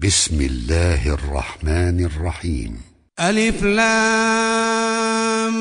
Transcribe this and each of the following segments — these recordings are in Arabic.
بسم الله الرحمن الرحيم. ألف لام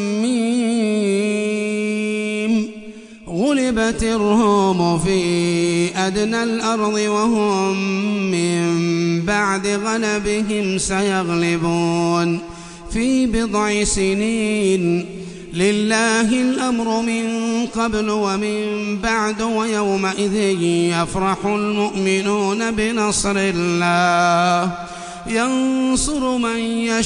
ميم. غلبت الروم في أدنى الأرض وهم من بعد غلبهم سيغلبون في بضع سنين. لله الأمر من قبل ومن بعد ويومئذ يفرح المؤمنون بنصر الله ينصر من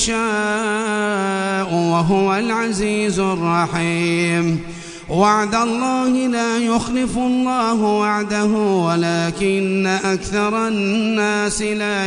يشاء وهو العزيز الرحيم. وعد الله لا يخلف الله وعده ولكن أكثر الناس لا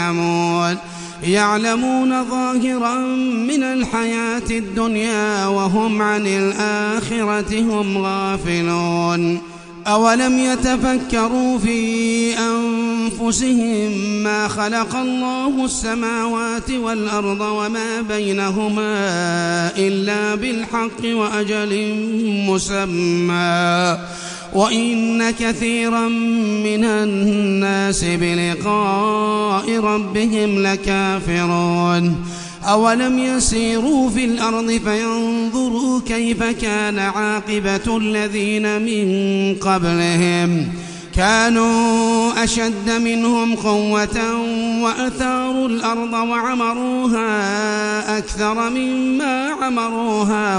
يعلمون ظاهرا من الحياة الدنيا وهم عن الآخرة هم غافلون. أولم يتفكروا في أنفسهم ما خلق الله السماوات والأرض وما بينهما إلا بالحق وأجل مسمى وإن كثيرا من الناس بلقاء ربهم لكافرون. أولم يسيروا في الأرض فينظروا كيف كان عاقبة الذين من قبلهم كانوا أشد منهم قوة وأثاروا الأرض وعمروها أكثر مما عمروها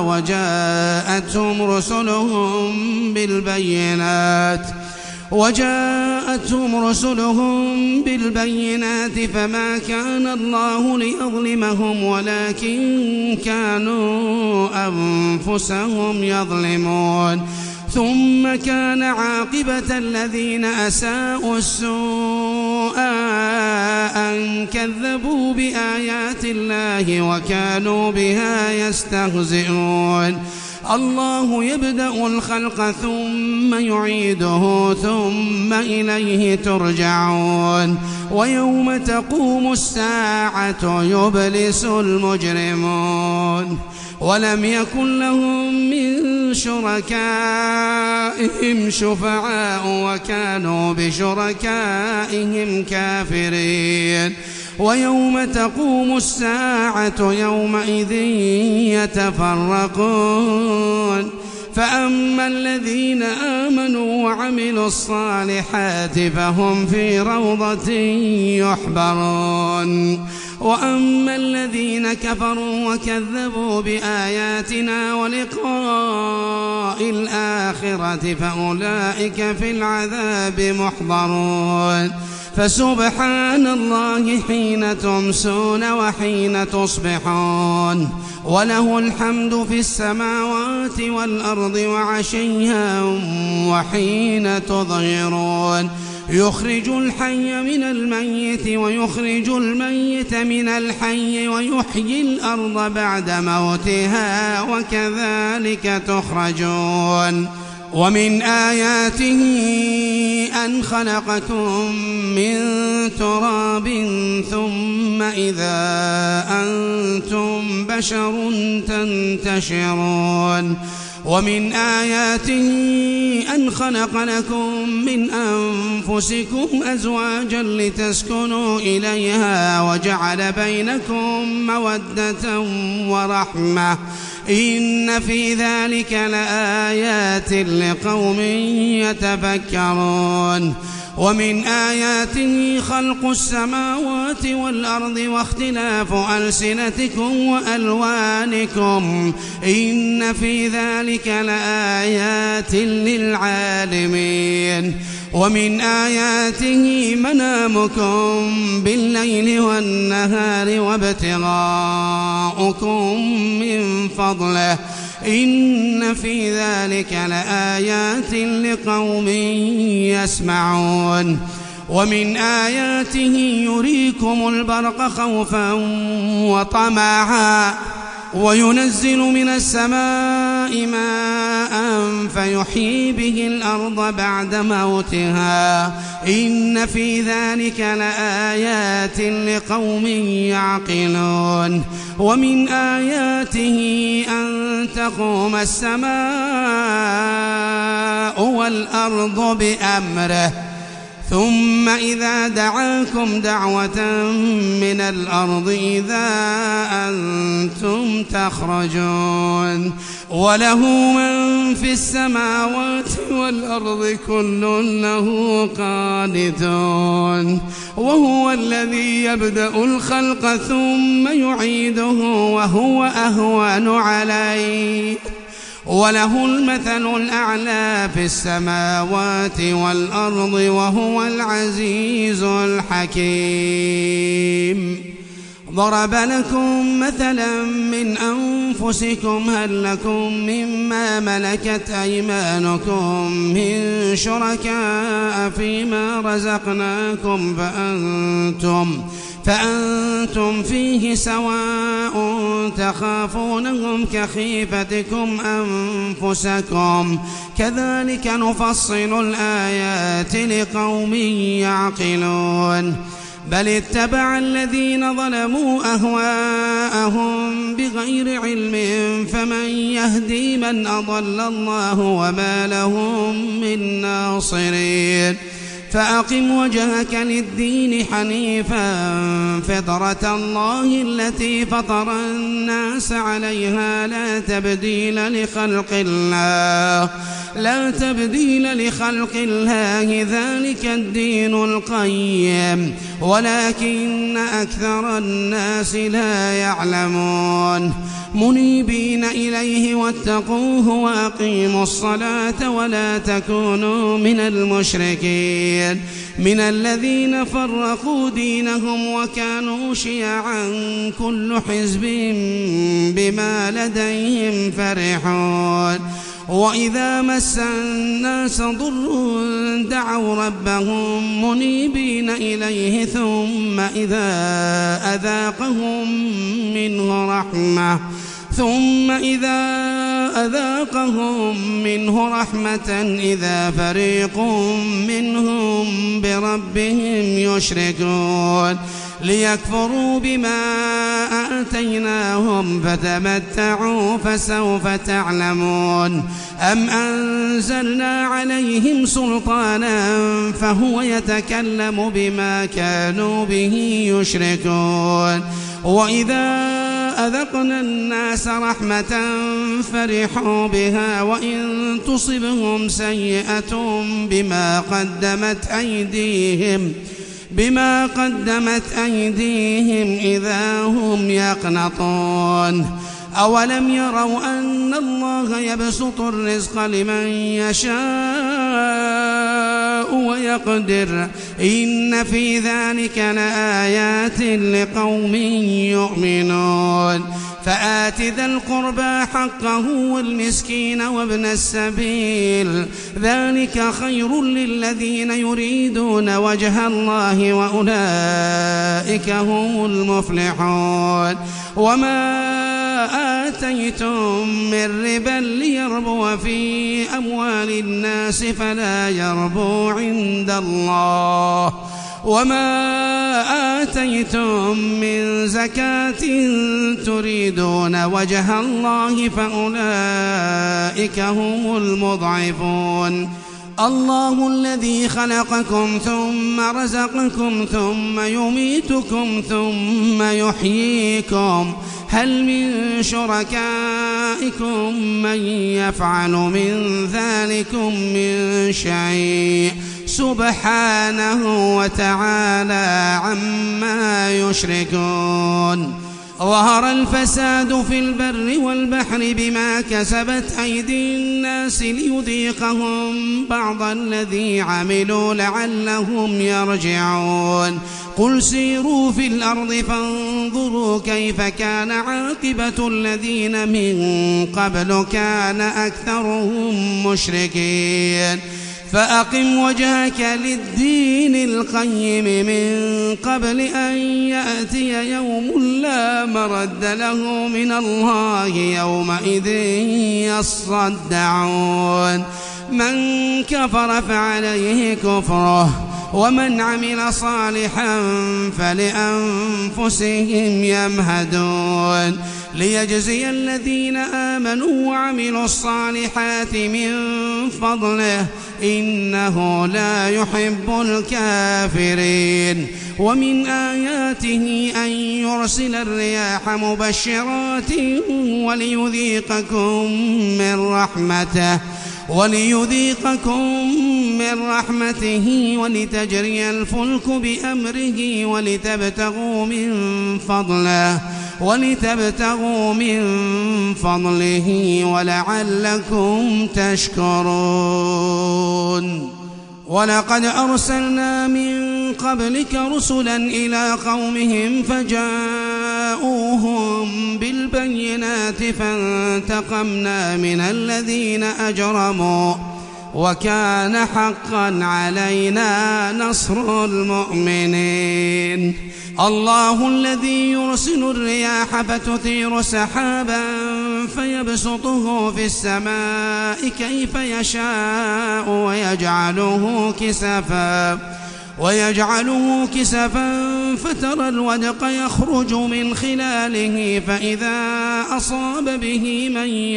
وجاءتهم رسلهم بالبينات فما كان الله ليظلمهم ولكن كانوا أنفسهم يظلمون. ثم كان عاقبة الذين أساءوا السوء أن كذبوا بآيات الله وكانوا بها يستهزئون. الله يبدأ الخلق ثم يعيده ثم إليه ترجعون. ويوم تقوم الساعة يبلس المجرمون ولم يكن لهم من شركائهم شفعاء وكانوا بشركائهم كافرين. ويوم تقوم الساعة يومئذ يتفرقون فأما الذين آمنوا وعملوا الصالحات فهم في روضة يحبرون. وأما الذين كفروا وكذبوا بآياتنا ولقاء الآخرة فأولئك في العذاب محضرون. فسبحان الله حين تمسون وحين تصبحون وله الحمد في السماوات والأرض وعشيا وحين تظهرون. يخرج الحي من الميت ويخرج الميت من الحي ويحيي الأرض بعد موتها وكذلك تخرجون. ومن آياته أن خلقكم من تراب ثم إذا أنتم بشر تنتشرون. ومن آياته أن خلق لكم من أنفسكم أزواجا لتسكنوا إليها وجعل بينكم مودة ورحمة إن في ذلك لآيات لقوم يتفكرون. ومن آياته خلق السماوات والأرض واختلاف ألسنتكم وألوانكم إن في ذلك لآيات للعالمين. ومن آياته منامكم بالليل والنهار وابتغاؤكم من فضله إن في ذلك لآيات لقوم يسمعون. ومن آياته يريكم البرق خوفا وطمعا وينزل من السماء ماء فيحيي به الأرض بعد موتها إن في ذلك لآيات لقوم يعقلون. ومن آياته أن تقوم السماء والأرض بأمره ثم إذا دعاكم دعوة من الأرض إذا أنتم تخرجون وله من في السماوات والأرض كل له قانتون وهو الذي يبدأ الخلق ثم يعيده وهو أهون عليه وله المثل الأعلى في السماوات والأرض وهو العزيز الحكيم. ضرب لكم مثلا من أنفسكم هل لكم مما ملكت أيمانكم من شركاء فيما رزقناكم فأنتم فيه سواء تخافونهم كخيفتكم أنفسكم كذلك نفصل الآيات لقوم يعقلون بل اتبع الذين ظلموا أهواءهم بغير علم فمن يهدي من أضل الله وما لهم من ناصرين فأقم وجهك للدين حنيفا فطرة الله التي فطر الناس عليها لا تبديل لخلق الله ذلك الدين القيم ولكن أكثر الناس لا يعلمون منيبين إليه واتقوه وأقيموا الصلاة ولا تكونوا من المشركين من الذين فرقوا دينهم وكانوا شيعا كل حزب بما لديهم فرحون وإذا مس الناس ضر دعوا ربهم منيبين إليه ثم إذا أذاقهم منه رحمة إذا فريق منهم بربهم يشركون ليكفروا بما آتيناهم فتمتعوا فسوف تعلمون أم أنزلنا عليهم سلطانا فهو يتكلم بما كانوا به يشركون وإذا أذقنا الناس رحمة فرحوا بها وإن تصبهم سيئة بما قدمت أيديهم إذا هم يقنطون أولم يروا أن الله يبسط الرزق لمن يشاء ويقدر إن في ذلك لآيات لقوم يؤمنون فآت ذا القربى حقه والمسكين وابن السبيل ذلك خير للذين يريدون وجه الله وأولئك هم المفلحون وما آتيتم من ربا ليربو في أموال الناس فلا يربو عند الله وما آتيتم من زكاة تريدون وجه الله فأولئك هم المضعفون الله الذي خلقكم ثم رزقكم ثم يميتكم ثم يحييكم هل من شركائكم من يفعل من ذلكم من شيء سبحانه وتعالى عما يشركون ظهر الفساد في البر والبحر بما كسبت أيدي الناس ليذيقهم بعض الذي عملوا لعلهم يرجعون قل سيروا في الأرض فانظروا كيف كان عاقبة الذين من قبل كان أكثرهم مشركين فأقم وجهك للدين القيم من قبل أن يأتي يوم لا مرد له من الله يومئذ يصدعون من كفر فعليه كفره ومن عمل صالحا فلأنفسهم يمهدون ليجزي الذين آمنوا وعملوا الصالحات من فضله إنه لا يحب الكافرين ومن آياته أن يرسل الرياح مبشرات وليذيقكم من رحمته ولتجري الفلك بأمره ولتبتغوا من فضله ولعلكم تشكرون ولقد أرسلنا من قبلك رسلا إلى قومهم فجاءوهم بالبينات فانتقمنا من الذين أجرموا وكان حقا علينا نصر المؤمنين الله الذي يرسل الرياح فتثير سحابا فيبسطه في السماء كيف يشاء ويجعله كسفا فترى الودق يخرج من خلاله فإذا أصاب به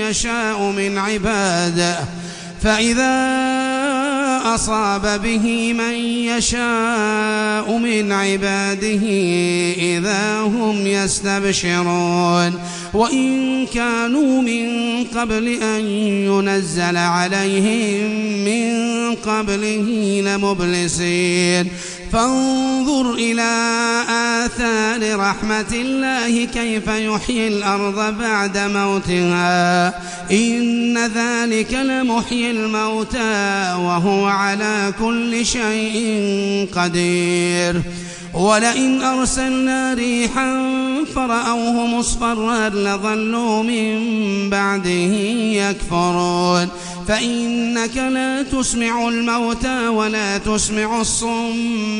من يشاء من عباده إذا هم يستبشرون وإن كانوا من قبل أن ينزل عليهم من قبله لمبلسين فانظر إلى آثار رحمة الله كيف يحيي الأرض بعد موتها إن ذلك لمحيي الموتى وهو على كل شيء قدير ولئن أرسلنا ريحا فرأوه مصفرا لظلوا من بعده يكفرون فإنك لا تسمع الموتى ولا تسمع الصم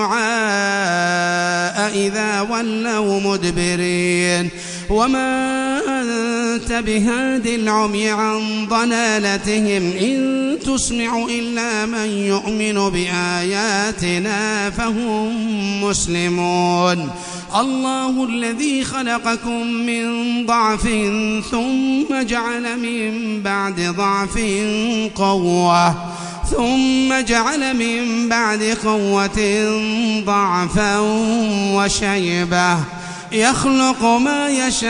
الدعاء إذا ولوا مدبرين وما أنت بهاد العمي عن ضلالتهم إن تسمع إلا من يؤمن بآياتنا فهم مسلمون الله الذي خلقكم من ضعف ثم جعل من بعد قوة ضعفا وشيبة يخلق ما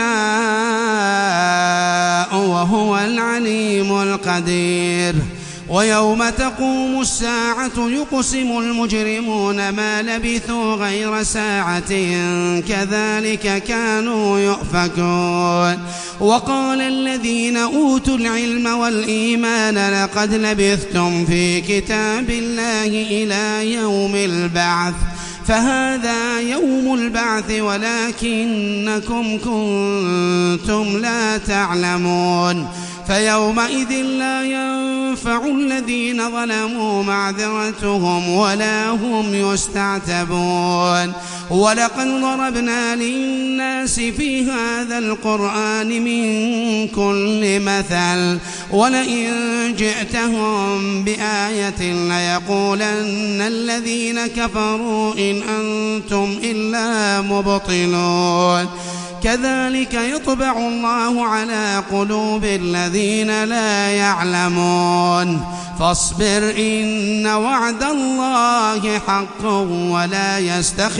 يشاء وهو العليم القدير ويوم تقوم الساعة يقسم المجرمون ما لبثوا غير ساعة كذلك كانوا يؤفكون وقال الذين أوتوا العلم والإيمان لقد لبثتم في كتاب الله إلى يوم البعث فهذا يوم البعث ولكنكم كنتم لا تعلمون فيومئذ لا ينفع الذين ظلموا معذرتهم ولا هم يستعتبون ولقد ضربنا للناس في هذا القرآن من كل مثل ولئن جئتهم بآية ليقولن الذين كفروا إن أنتم إلا مبطلون كذلك يطبع الله على قلوب الذين لا يعلمون فاصبر إن وعد الله حق ولا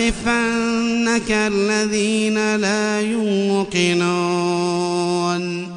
يستخفنك الذين لا يوقنون